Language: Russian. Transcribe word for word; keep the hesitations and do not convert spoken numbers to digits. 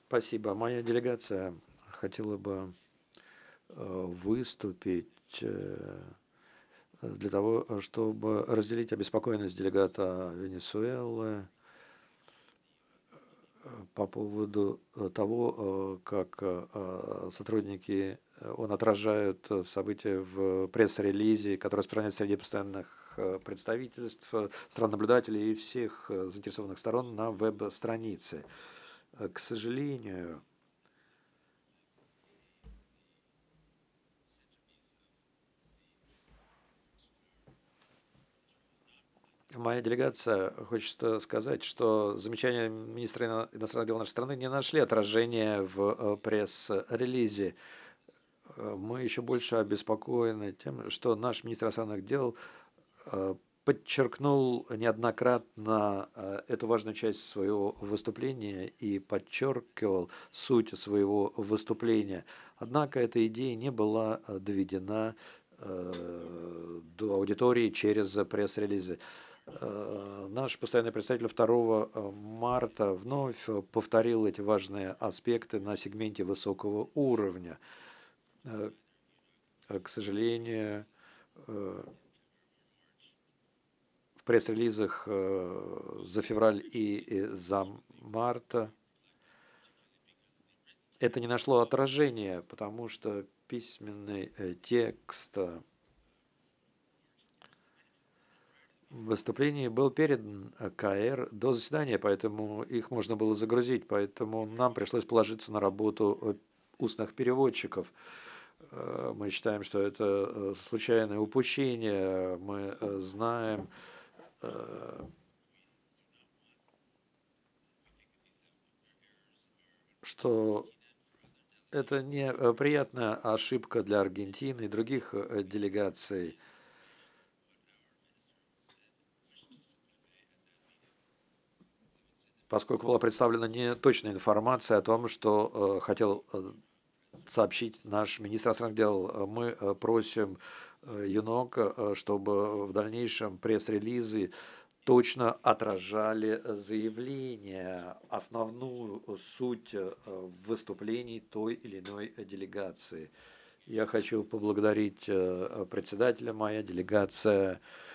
Спасибо. Моя делегация хотела бы э, выступить э, для того, э, чтобы разделить обеспокоенность делегата Венесуэлы э, по поводу э, того, э, как э, э, сотрудники э, он отражают э, события в пресс-релизе, который распространяется среди постоянных э, представительств, э, стран-наблюдателей и всех э, заинтересованных сторон на веб-странице. Э, К сожалению, моя делегация хочет э, сказать, что замечания министра ино- иностранных дел нашей страны не нашли отражения в э, пресс-релизе. Э, Мы еще больше обеспокоены тем, что наш министр иностранных дел э, подчеркнул неоднократно э, эту важную часть своего выступления и подчеркивал суть своего выступления. Однако эта идея не была э, доведена э, до аудитории через пресс-релизы. Э, Наш постоянный представитель второго э, марта вновь э, повторил эти важные аспекты на сегменте высокого уровня. Э, К сожалению, э, в пресс-релизах э, за февраль и и за март это не нашло отражения, потому что письменный э, текст э, выступлений был передан э, К Р до заседания, поэтому их можно было загрузить, поэтому нам пришлось положиться на работу э, устных переводчиков. Э, Мы считаем, что это э, случайное упущение. Мы э, знаем, э, что это не э, приятная ошибка для Аргентины и других э, делегаций, поскольку была представлена неточная информация о том, что э, хотел э, сообщить наш министр иностранных дел. Э, Мы э, просим э, ЮНОК, э, чтобы в дальнейшем пресс-релизы точно отражали э, заявление, основную суть э, выступлений той или иной э, делегации. Я хочу поблагодарить э, председателя. Моя делегация